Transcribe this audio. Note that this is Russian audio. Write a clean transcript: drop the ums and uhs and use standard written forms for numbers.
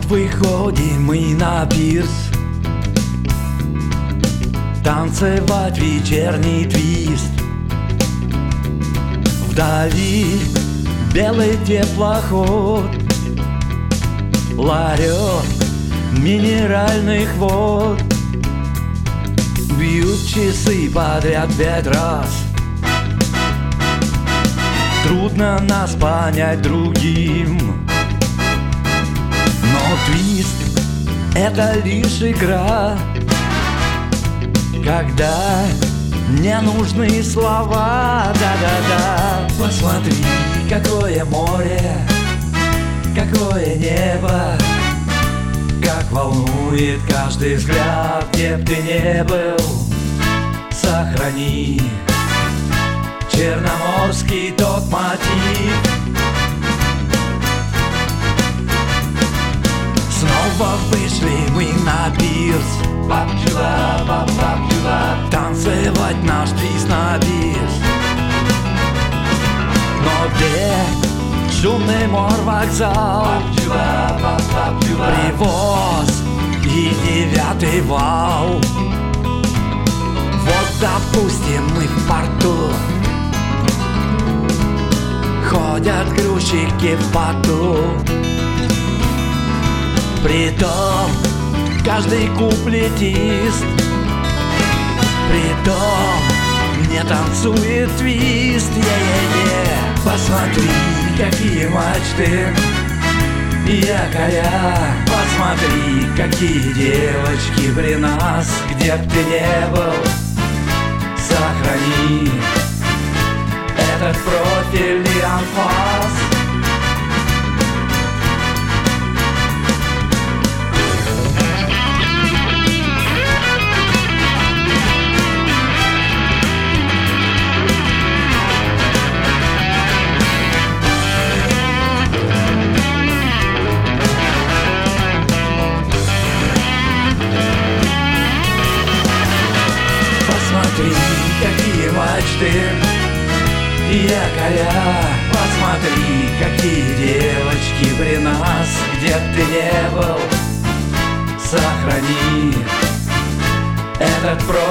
выходим мы на пирс танцевать вечерний твист. Вдали белый теплоход, ларек минеральных вод. Бьют часы подряд 5 раз. Трудно нас понять другим, но твист — это лишь игра, когда не нужны слова. Да-да-да. Посмотри, какое море, какое небо, как волнует каждый взгляд. Где б ты не был, сохрани черноморский тот мотив. Снова вышли мы на пирс, танцевать наш твист на бис. Но где шумный морвокзал, Привоз и 9-й вал. Вот, допустим, мы в порту, ходят грузчики в поту. Притом каждый куплетист, притом не танцует твист. Посмотри, какие мачты, якоря. Посмотри, какие девочки при нас. Где б ты не был, сохрани этот профильный анфас. Посмотри, какие мачты, якоря. Посмотри, какие девочки при нас. Где б ты не был, сохрани этот